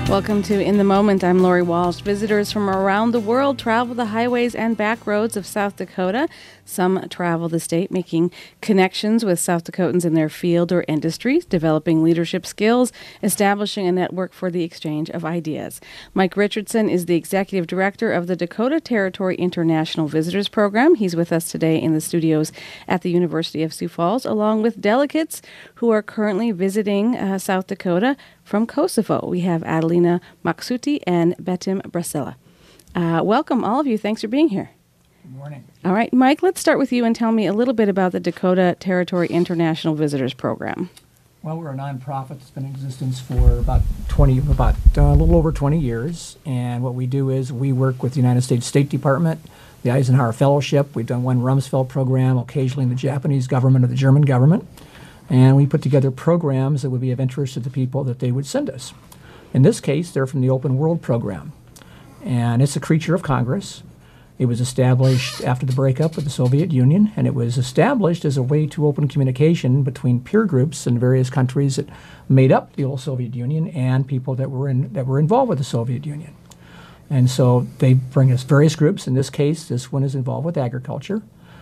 Welcome to In the Moment. I'm Lori Walsh. Visitors from around the world travel the highways and back roads of South Dakota. Some travel the state, making connections with South Dakotans in their field or industry, developing leadership skills, establishing a network for the exchange of ideas. Mike Richardson is the executive director of the Dakota Territory International Visitors Program. He's with us today in the studios at the University of Sioux Falls, along with delegates who are currently visiting South Dakota from Kosovo. We have Adelina Maksuti and Betim Brasila. Welcome, all of you. Thanks for being here. Good morning. All right, Mike, let's start with you and tell me a little bit about the Dakota Territory International Visitors Program. Well, we're a nonprofit that's been in existence for about a little over 20 years. And what we do is we work with the United States State Department, the Eisenhower Fellowship. We've done one Rumsfeld program, occasionally the Japanese government or the German government. And we put together programs that would be of interest to the people that they would send us. In this case, they're from the Open World Program. And it's a creature of Congress. It was established after the breakup with the Soviet Union, and it was established as a way to open communication between peer groups in various countries that made up the old Soviet Union and people that were involved with the Soviet Union. And so they bring us various groups. In this case, this one is involved with agriculture.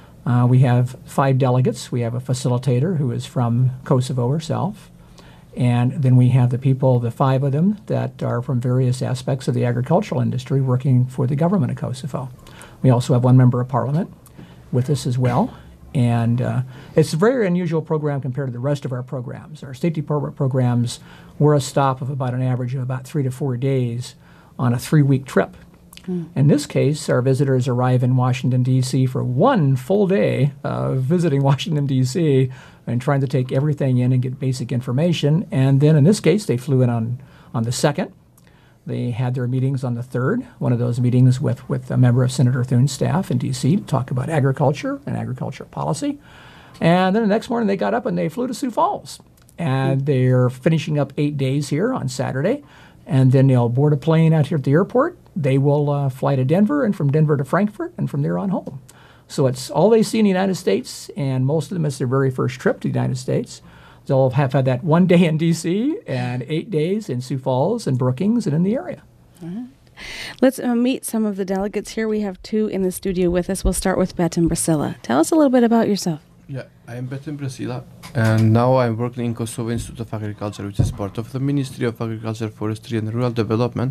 We have 5 delegates. We have a facilitator who is from Kosovo herself. And then we have the people, the 5 of them, that are from various aspects of the agricultural industry working for the government of Kosovo. We also have 1 member of parliament with us as well. And it's a very unusual program compared to the rest of our programs. Our State Department programs were a stop of about an average of about 3 to 4 days on a 3-week trip. In this case, our visitors arrive in Washington, D.C. for 1 full day of visiting Washington, D.C. and trying to take everything in and get basic information. And then in this case, they flew in on the 2nd. They had their meetings on the 3rd, one of those meetings with a member of Senator Thune's staff in D.C. to talk about agriculture and agricultural policy. And then the next morning they got up and they flew to Sioux Falls. And they're finishing up 8 days here on Saturday. And then they'll board a plane out here at the airport. They will fly to Denver, and from Denver to Frankfurt, and from there on home. So it's all they see in the United States, and most of them it's their very first trip to the United States. They'll have had that 1 day in D.C. and 8 days in Sioux Falls and Brookings and in the area. All right. Let's meet some of the delegates here. We have 2 in the studio with us. We'll start with Betim Brasila. Tell us a little bit about yourself. Yeah, I'm Betim Brasila, and now I'm working in Kosovo Institute of Agriculture, which is part of the Ministry of Agriculture, Forestry and Rural Development.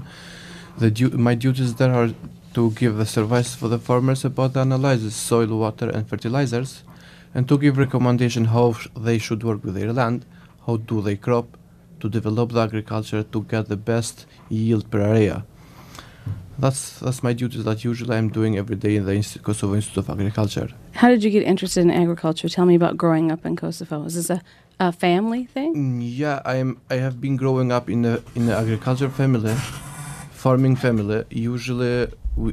My duties there are to give the service for the farmers about the analysis, soil, water and fertilizers, and to give recommendation how they should work with their land, how do they crop, to develop the agriculture to get the best yield per area. That's my duties that usually I'm doing every day in the Kosovo Institute of Agriculture. How did you get interested in agriculture? Tell me about growing up in Kosovo. Is this a family thing? Yeah, I have been growing up in the agriculture family, farming family. Usually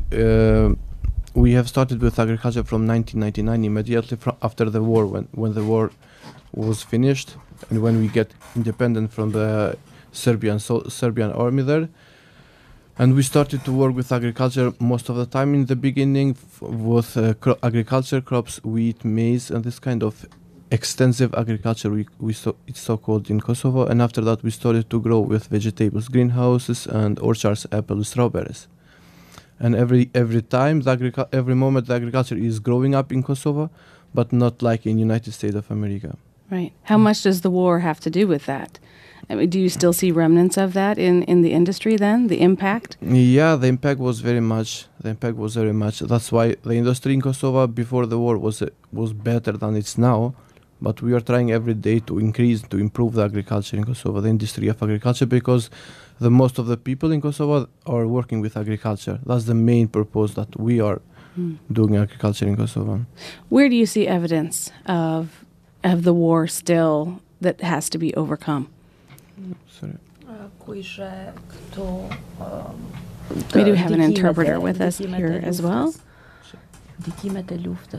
we have started with agriculture from 1999, immediately after the war, when the war was finished and when we get independent from the Serbian army there. And we started to work with agriculture most of the time in the beginning with agriculture crops, wheat, maize, and this kind of extensive agriculture it's so-called in Kosovo. And after that we started to grow with vegetables, greenhouses and orchards, apples, strawberries. And every moment the agriculture is growing up in Kosovo, but not like in United States of America. Right. How much does the war have to do with that? I mean, do you still see remnants of that in the industry then, the impact? Yeah, the impact was very much. That's why the industry in Kosovo before the war was better than it's now. But we are trying every day to improve the agriculture in Kosovo, the industry of agriculture, because most of the people in Kosovo are working with agriculture. That's the main purpose that we are doing agriculture in Kosovo. Where do you see evidence of the war still that has to be overcome? Sorry. We do have an interpreter with us here as well. Okay,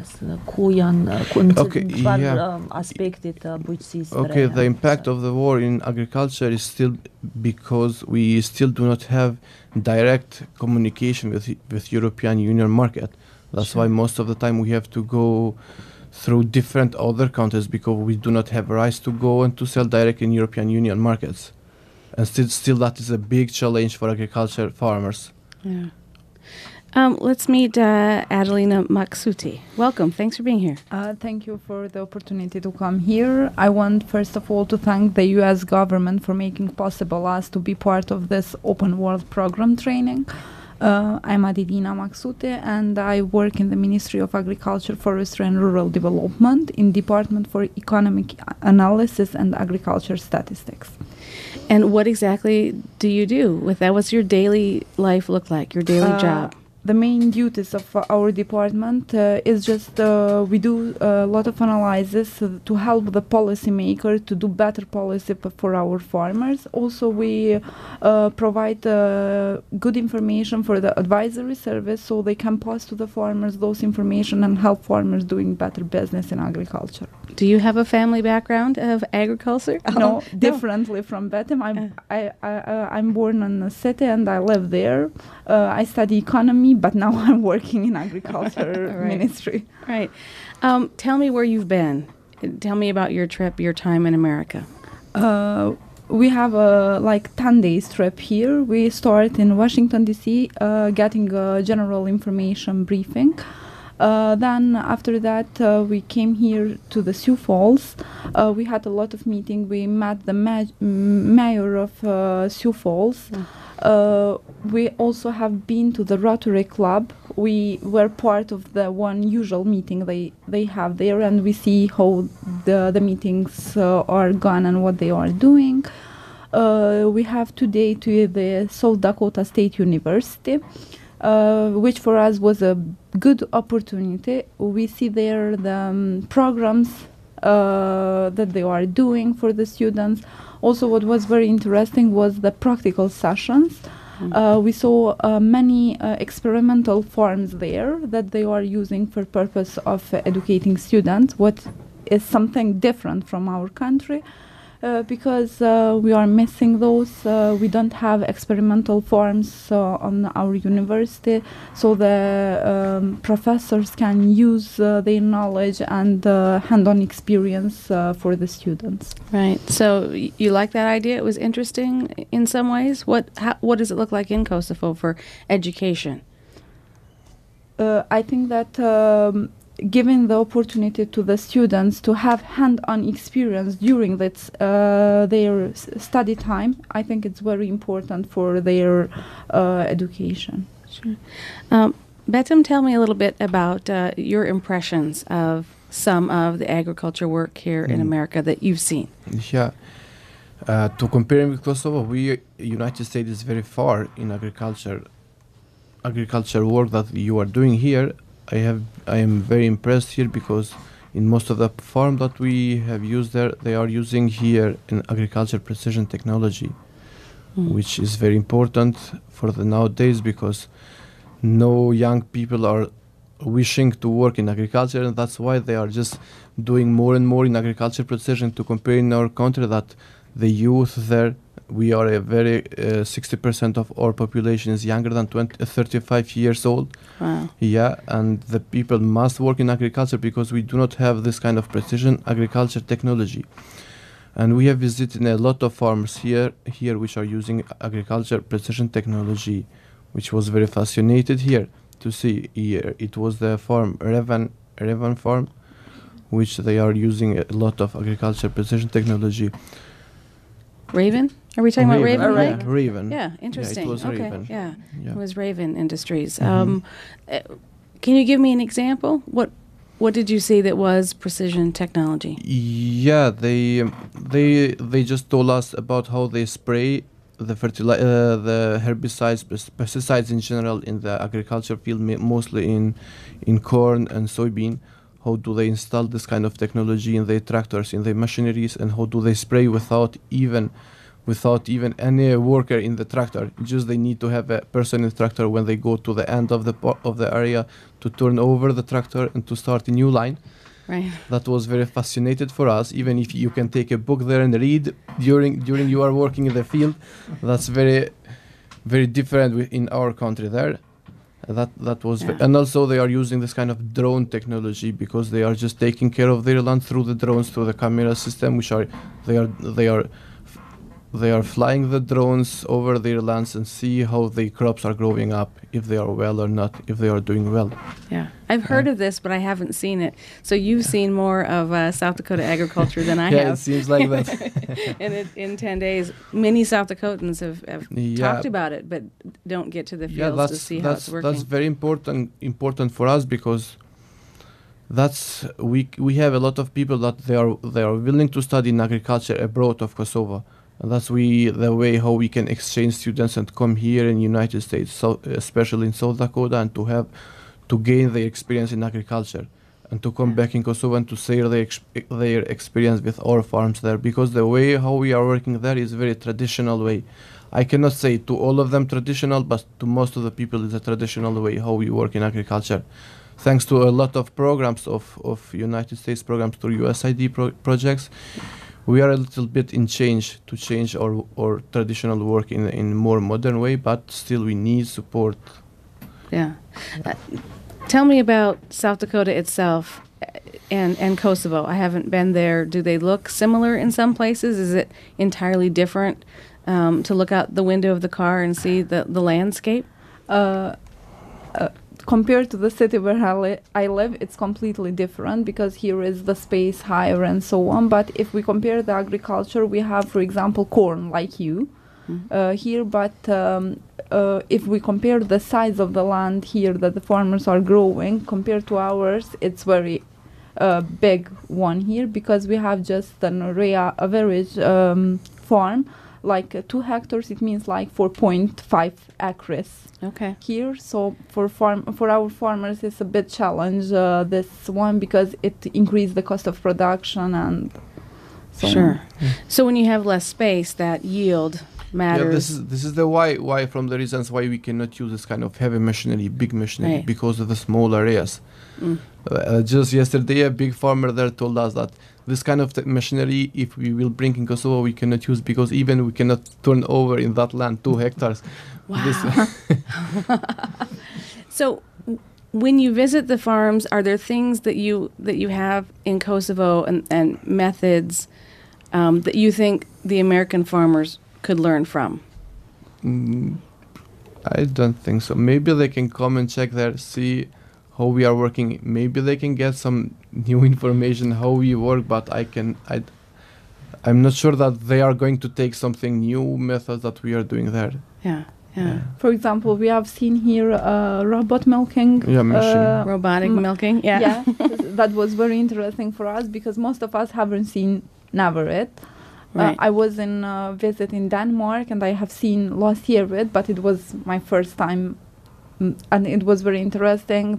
the impact of the war in agriculture is still because we still do not have direct communication with European Union market. That's why most of the time we have to go through different other countries because we do not have rights to go and to sell direct in European Union markets. and still that is a big challenge for agriculture farmers. Yeah. Let's meet Adelina Maksuti. Welcome. Thanks for being here. Thank you for the opportunity to come here. I want, first of all, to thank the U.S. government for making possible us to be part of this open world program training. I'm Adelina Maksuti, and I work in the Ministry of Agriculture, Forestry and Rural Development in Department for Economic Analysis and Agriculture Statistics. And what exactly do you do with that? What's your daily life look like, your daily job? The main duties of our department is just we do a lot of analysis to help the policymaker to do better policy for our farmers. Also, we provide good information for the advisory service, so they can pass to the farmers those information and help farmers doing better business in agriculture. Do you have a family background of agriculture? No, differently from Betim. I'm born in a city and I live there. I study economy, but now I'm working in agriculture Right. ministry. Right. Tell me where you've been. Tell me about your trip, your time in America. We have a 10 days trip here. We start in Washington, D.C., getting a general information briefing. Then after that, we came here to the Sioux Falls. We had a lot of meeting. We met the mayor of Sioux Falls. We also have been to the Rotary Club. We were part of the one usual meeting they have there, and we see how the meetings are gone and what they are doing. We have today to the South Dakota State University, which for us was a good opportunity. We see there the programs that they are doing for the students. Also, what was very interesting was the practical sessions. We saw many experimental farms there that they are using for purpose of educating students, what is something different from our country. Because we are missing those. We don't have experimental farms on our university, so the professors can use their knowledge and hand-on experience for the students. Right. So you like that idea? It was interesting in some ways. What does it look like in Kosovo for education? I think that giving the opportunity to the students to have hand-on experience during their study time, I think it's very important for their education. Sure. Betim, tell me a little bit about your impressions of some of the agriculture work here in America that you've seen. Yeah. To compare with Kosovo, United States is very far in agriculture work that you are doing here. I am very impressed here because in most of the farm that we have used there, they are using here in agriculture precision technology, which is very important for the nowadays because no young people are wishing to work in agriculture, and that's why they are just doing more and more in agriculture precision. To compare in our country that the youth there, we are a very 60% of our population is younger than 35 years old. Wow. Yeah, and the people must work in agriculture because we do not have this kind of precision agriculture technology. And we have visited a lot of farms here which are using agriculture precision technology, which was very fascinated here to see here. It was the farm Revan farm, which they are using a lot of agriculture precision technology. Raven? Are we talking about Raven Lake? Raven. Yeah, interesting. Yeah, it was okay. Raven. Yeah. Yeah. It was Raven Industries. Can you give me an example? What did you see that was precision technology? Yeah, they just told us about how they spray the herbicides, pesticides in general in the agriculture field, mostly in corn and soybean. How do they install this kind of technology in their tractors, in their machineries, and how do they spray without even any worker in the tractor? Just they need to have a person in the tractor when they go to the end of the area to turn over the tractor and to start a new line. Right. That was very fascinating for us. Even if you can take a book there and read during you are working in the field, that's very, very different in our country there. That was, and also they are using this kind of drone technology because they are just taking care of their land through the drones, through the camera system, which are they are they are flying the drones over their lands and see how the crops are growing up, if they are well or not, if they are doing well. Yeah, I've heard of this, but I haven't seen it. So you've seen more of South Dakota agriculture than I Yeah, have. it seems like that. And in 10 days, many South Dakotans have talked about it, but don't get to the fields to see how it's working. That's very important for us, because we have a lot of people that they are willing to study in agriculture abroad of Kosovo. And that's the way how we can exchange students and come here in United States, so especially in South Dakota, and to gain their experience in agriculture, and to come back in Kosovo and to share their experience with our farms there, because the way how we are working there is very traditional way. I cannot say to all of them traditional, but to most of the people it's a traditional way how we work in agriculture. Thanks to a lot of programs of United States programs through USAID projects, we are a little bit in change to change our traditional work in more modern way, but still we need support. Yeah. Tell me about South Dakota itself and Kosovo. I haven't been there. Do they look similar in some places? Is it entirely different to look out the window of the car and see the landscape? Compared to the city where I live, it's completely different, because here is the space higher and so on. But if we compare the agriculture, we have, for example, corn like you here. But if we compare the size of the land here that the farmers are growing compared to ours, it's very big one here, because we have just an average farm. Like 2 hectares, it means like 4.5 acres. Okay. Here, so for our farmers, it's a bit challenge this one, because it increased the cost of production and so Sure. on. So when you have less space, that yield matters. Yeah, this is the why from the reasons why we cannot use this kind of heavy machinery, big machinery, Right. because of the small areas. Just yesterday, a big farmer there told us that this kind of machinery, if we will bring in Kosovo, we cannot use, because even we cannot turn over in that land 2 hectares. Wow. So when you visit the farms, are there things that you have in Kosovo and methods that you think the American farmers could learn from? I don't think so. Maybe they can come and check there, see how we are working. Maybe they can get some new information how we work, but I'm not sure that they are going to take something new methods that we are doing there. Yeah. For example, we have seen here robot milking. Yeah, machine. Robotic milking. Yeah. That was very interesting for us, because most of us haven't seen never it. Right. I was in a visit in Denmark, and I have seen last year it, but it was my first time, and it was very interesting.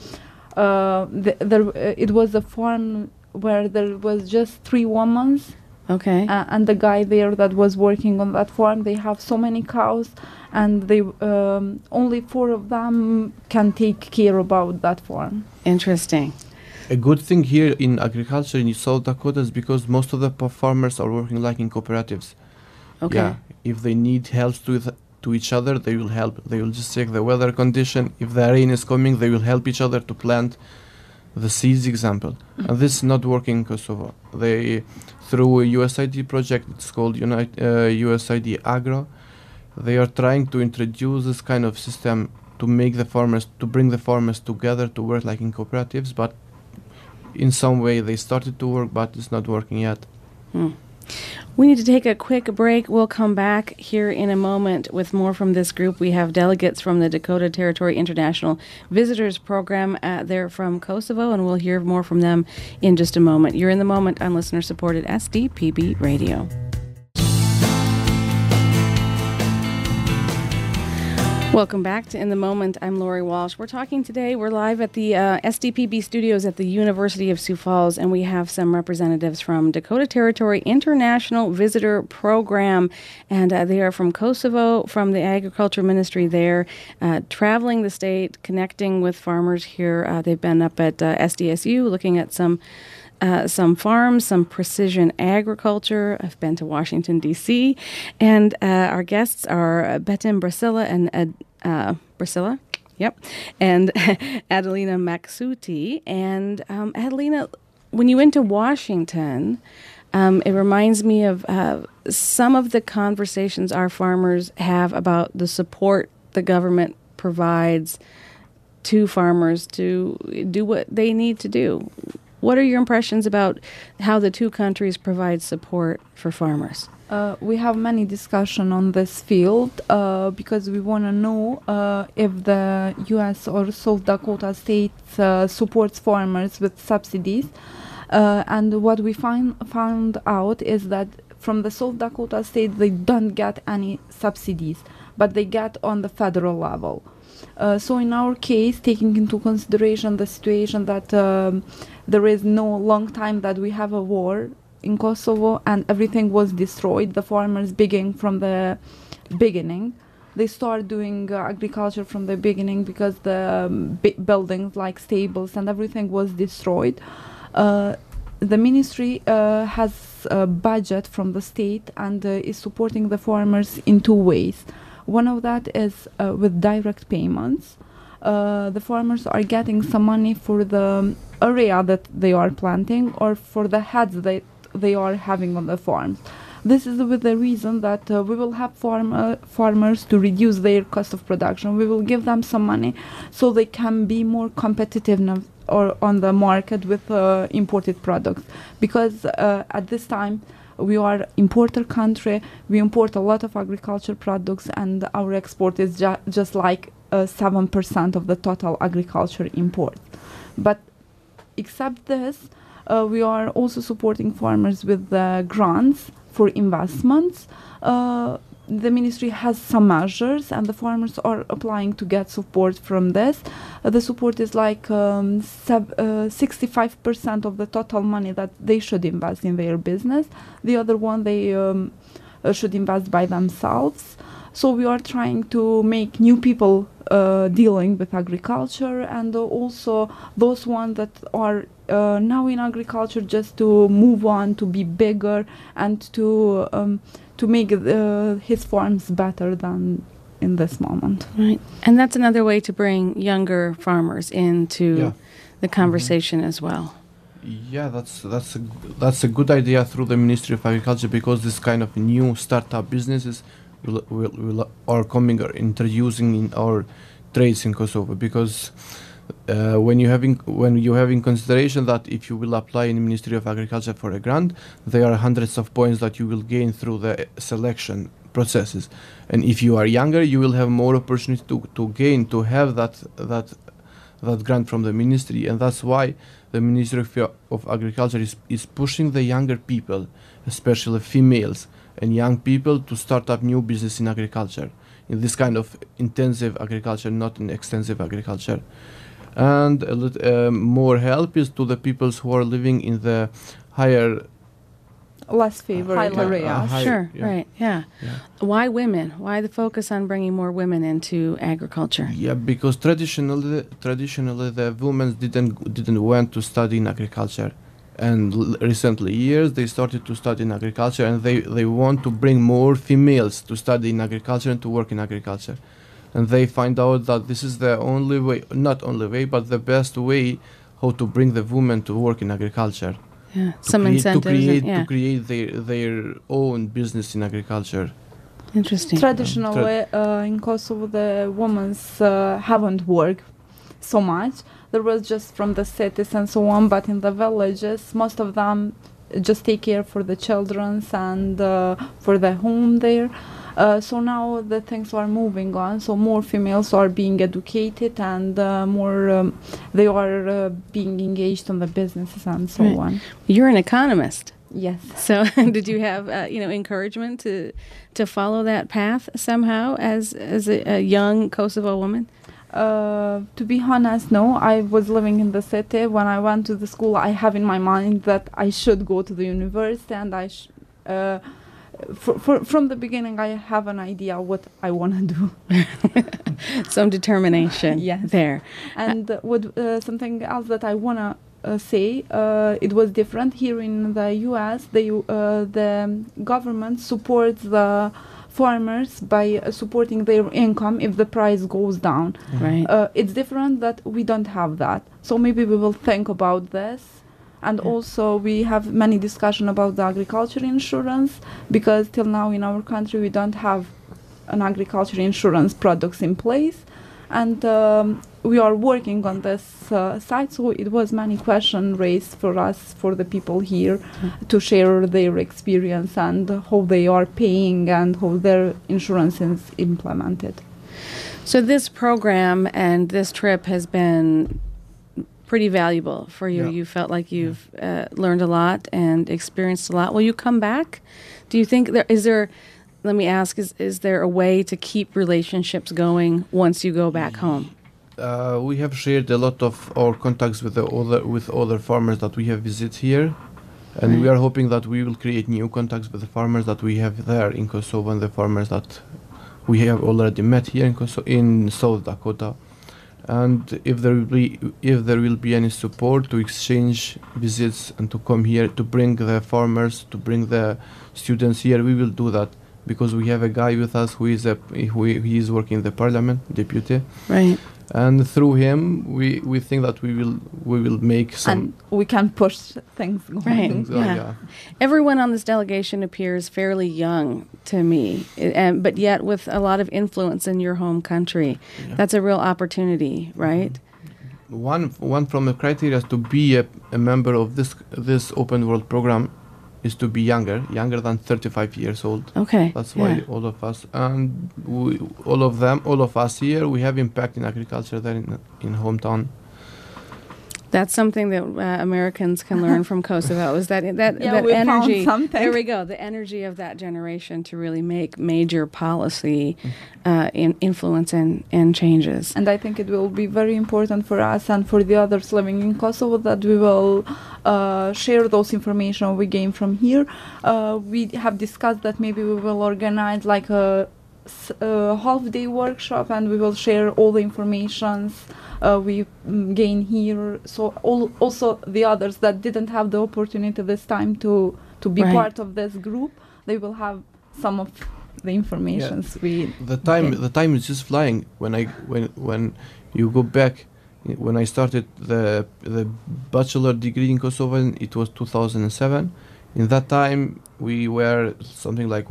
It was a farm where there was just 3 women. Okay. And the guy there that was working on that farm, they have so many cows, and they only 4 of them can take care about that farm. Interesting. A good thing here in agriculture in South Dakota is because most of the farmers are working like in cooperatives. Okay. Yeah, if they need help to each other, they will help. They will just check the weather condition. If the rain is coming, they will help each other to plant the seeds, example. And this is not working in Kosovo. Through a USAID project, it's called USAID Agro, they are trying to introduce this kind of system to bring the farmers together to work like in cooperatives, but in some way they started to work, but it's not working yet. We need to take a quick break. We'll come back here in a moment with more from this group. We have delegates from the Dakota Territory International Visitors Program. They're from Kosovo, and we'll hear more from them in just a moment. You're in the moment on listener-supported SDPB Radio. Welcome back to In the Moment. I'm Lori Walsh. We're talking today. We're live at the SDPB studios at the University of Sioux Falls, and we have some representatives from Dakota Territory International Visitor Program, and they are from Kosovo, from the Agriculture Ministry there, traveling the state, connecting with farmers here. They've been up at SDSU looking at some farms, some precision agriculture. I've been to Washington, D.C., and our guests are Betim Brasila and Brasila, yep, and Adelina Maksuti. And Adelina, when you went to Washington, It reminds me of some of the conversations our farmers have about the support the government provides to farmers to do what they need to do. What are your impressions about how the two countries provide support for farmers? We have many discussion on this field because we want to know if the U.S. or South Dakota state supports farmers with subsidies. And what we found out is that from the South Dakota state, they don't get any subsidies, but they get on the federal level. So in our case, taking into consideration the situation that there is no long time that we have a war in Kosovo and everything was destroyed, the farmers beginning from the beginning. They start doing agriculture from the beginning because the buildings like stables and everything was destroyed. The ministry has a budget from the state and is supporting the farmers in two ways. One of that is with direct payments. The farmers are getting some money for the area that they are planting or for the heads that they are having on the farms. This is with the reason that we will have farmers to reduce their cost of production. We will give them some money so they can be more competitive or on the market with imported products. Because at this time, we are importer country. We import a lot of agriculture products, and our export is just like 7% of the total agriculture import. But except this, we are also supporting farmers with grants for investments. The ministry has some measures, and the farmers are applying to get support from this. The support is like 65% of the total money that they should invest in their business. The other one they should invest by themselves. So we are trying to make new people dealing with agriculture, and also those ones that are now in agriculture just to move on, to be bigger, and to make his farms better than in this moment. Right. And that's another way to bring younger farmers into the conversation as well. Yeah, that's a good idea through the Ministry of Agriculture, because this kind of new startup businesses are coming or introducing in our trades in Kosovo, because when you have in consideration that if you will apply in the Ministry of Agriculture for a grant, there are hundreds of points that you will gain through the selection processes, and if you are younger, you will have more opportunity to have that grant from the ministry, and that's why the Ministry of Agriculture is pushing the younger people, especially females and young people, to start up new business in agriculture, in this kind of intensive agriculture, not in extensive agriculture. And more help is to the peoples who are living in the less favored areas. Sure, right, yeah. Why women? Why the focus on bringing more women into agriculture? Yeah, because traditionally the women didn't want to study in agriculture, and recently years they started to study in agriculture, and they want to bring more females to study in agriculture and to work in agriculture. And they find out that this is the only way, not only way, but the best way how to bring the women to work in agriculture. Yeah, some incentives. To create their own business in agriculture. Interesting. Traditionally, in Kosovo, the women haven't worked so much. There was just from the cities and so on, but in the villages, most of them just take care for the children and for the home there. So now the things are moving on. So more females are being educated, and more they are being engaged on the businesses and so on. You're an economist. Yes. So did you have encouragement to follow that path somehow as a young Kosovo woman? To be honest, no. I was living in the city. When I went to the school, I have in my mind that I should go to the university, and from the beginning, I have an idea what I want to do. Some determination there. And something else that I want to say, it was different here in the U.S. The government supports the farmers by supporting their income if the price goes down. Right. It's different that we don't have that. So maybe we will think about this And also we have many discussion about the agriculture insurance, because till now in our country we don't have an agriculture insurance products in place. And we are working on this side, so it was many questions raised for us, for the people here, to share their experience and how they are paying and how their insurance is implemented. So this program and this trip has been pretty valuable for you. Yeah. You felt like you've learned a lot and experienced a lot. Will you come back? Do you think let me ask, is there a way to keep relationships going once you go back home? We have shared a lot of our contacts with other farmers that we have visited here, and we are hoping that we will create new contacts with the farmers that we have there in Kosovo and the farmers that we have already met here in South Dakota. And if there will be any support to exchange visits and to come here to bring the farmers, to bring the students here, we will do that, because we have a guy with us who is working in the parliament, deputy. Right. And through him, we think that we will make some. And we can push things going. Right. things on, Yeah. Everyone on this delegation appears fairly young to me, but yet with a lot of influence in your home country. Yeah. That's a real opportunity, right? One from the criteria to be a member of this open world program is to be younger than 35 years old. Okay. That's why yeah. all of us and all of us here, we have impact in agriculture there in hometown. That's something that Americans can learn from Kosovo. Is that Yeah, that we found energy? something. There we go. The energy of that generation to really make major policy influence and changes. And I think it will be very important for us and for the others living in Kosovo that we will share those information we gain from here. We have discussed that maybe we will organize like a half-day workshop, and we will share all the informations we gain here. So also the others that didn't have the opportunity this time to be Right. part of this group, they will have some of the informations we. The time is just flying. When you go back, when I started the bachelor degree in Kosovo, it was 2007. In that time, we were something like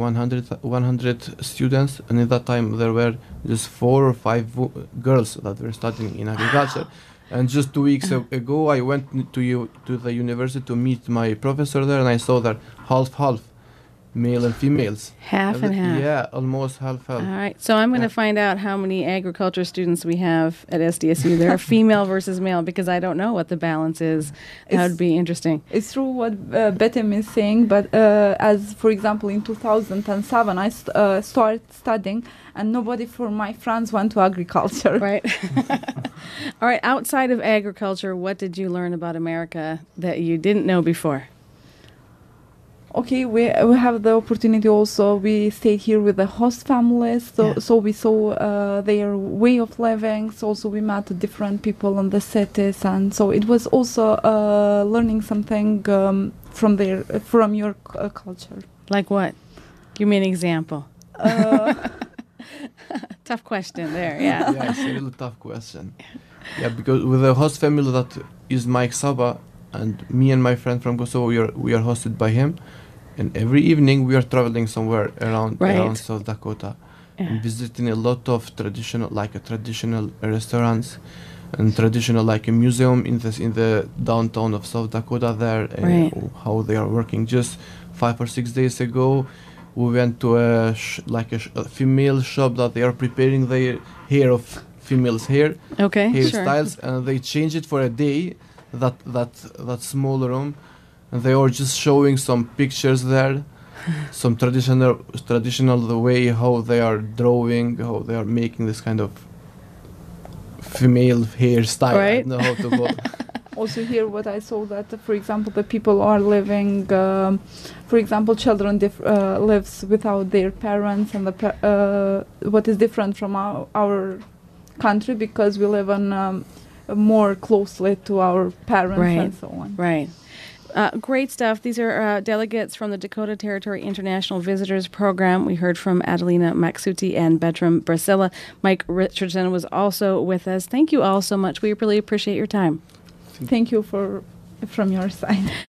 100 students, and in that time there were just 4 or 5 girls that were studying in agriculture. And just 2 weeks ago, I went to the university to meet my professor there, and I saw that half, male and females. Half and half. Yeah, almost half. All right. So I'm going to find out how many agriculture students we have at SDSU. There are female versus male, because I don't know what the balance is. That would be interesting. It's true what Betim is saying, but as for example in 2007 I started studying, and nobody from my friends went to agriculture. Right. All right. Outside of agriculture, what did you learn about America that you didn't know before? Okay, we have the opportunity also. We stayed here with the host families, so we saw their way of living. So also we met different people in the cities, and so it was also learning something from your culture. Like what? Give me an example. Tough question there, yeah. Yeah, it's a really tough question. Yeah, because with the host family that is Mike Saba, and me and my friend from Kosovo, we are hosted by him. And every evening we are traveling somewhere around South Dakota, and visiting a lot of traditional restaurants, and traditional like a museum in the downtown of South Dakota there, how they are working. Just 5 or 6 days ago, we went to a female shop that they are preparing their hair of females' hair, hairstyles, and they change it for a day. That small room. And they are just showing some pictures there, some traditional the way how they are drawing, how they are making this kind of female hairstyle. Right. I don't know how to go. Also here what I saw that, for example, the people are living, for example, children lives without their parents, and what is different from our country, because we live on more closely to our parents and so on. Right. Great stuff. These are delegates from the Dakota Territory International Visitors Program. We heard from Adelina Maksuti and Bertram Brasilla. Mike Richardson was also with us. Thank you all so much. We really appreciate your time. Thank you for from your side.